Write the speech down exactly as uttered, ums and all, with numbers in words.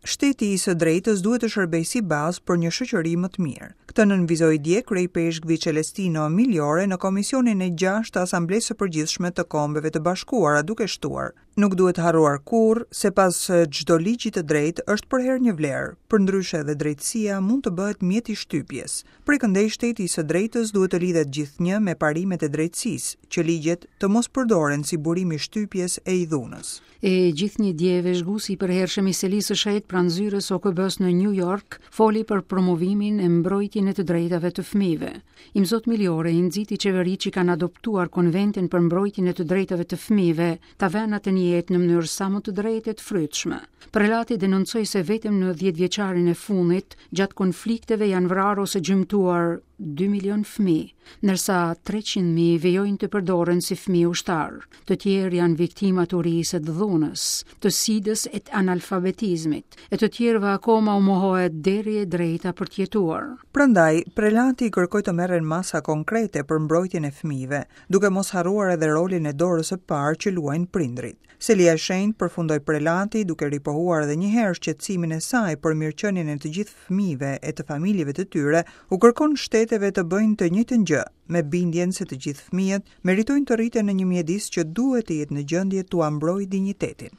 Shteti i së drejtës duhet të shërbejë si bazë për një shoqëri më të mirë. Këtë nënvizoi dje Krye Peshkvi Celestino Migliore në komisionin e gjashtë të Asamblesë së Përgjithshme të Kombeve të Bashkuara, duke shtuar: "Nuk duhet harruar kurrë se pas çdo ligji të drejtë është për herë një vlerë, përndryshe edhe drejtësia mund të bëhet mjet i shtypjes. Prandaj shteti i së drejtës duhet të lidhet gjithnjë me parimet e drejtësisë, që ligjet të mos përdoren si burim i shtypjes e i dhunës." E gjithnjë dje veshgusi i përhershëm i Selisë së Shehtë pranë zyrës O K B-s në New York foli për promovimin e mbrojtjen e të drejtave të fëmijëve. Imzot Migliore i nxiti qeveritë që kanë adoptuar konventin për mbrojtjen e të drejtave të fëmijëve ta vënë atë në jetë në mënyrë sa më të drejtë e të frytshme. Prelati denoncoi se vetëm në dhjetëvjeçarin e fundit, gjatë konflikteve janë vrarë ose gjymtuar dy milion fëmijë, ndërsa treqind mijë vijojnë të përdoren si fëmijë ushtar. Të tjerë janë viktima të urisë të dhunës, të sidës e të analfabetizmit, e të tjerëve akoma u mohohet deri e drejta për të jetuar. Prandaj, prelati kërkoi të merren masa konkrete për mbrojtjen e fëmijëve, duke mos harruar edhe rolin e dorës së parë që luajnë prindrit. Selia e Shenjtë, përfundoi prelati, duke ripohuar edhe një herë shqetësimin e saj për mirëqenien e të gjithë fëmijëve e të familjeve të tyre, u kërkon shteteve të bëjnë të njëjtën gjë, me bindjen se të gjithë fëmijët meritojnë të rriten në një mjedis që duhet të jetë në gjendje t'u mbrojë dinjitetin.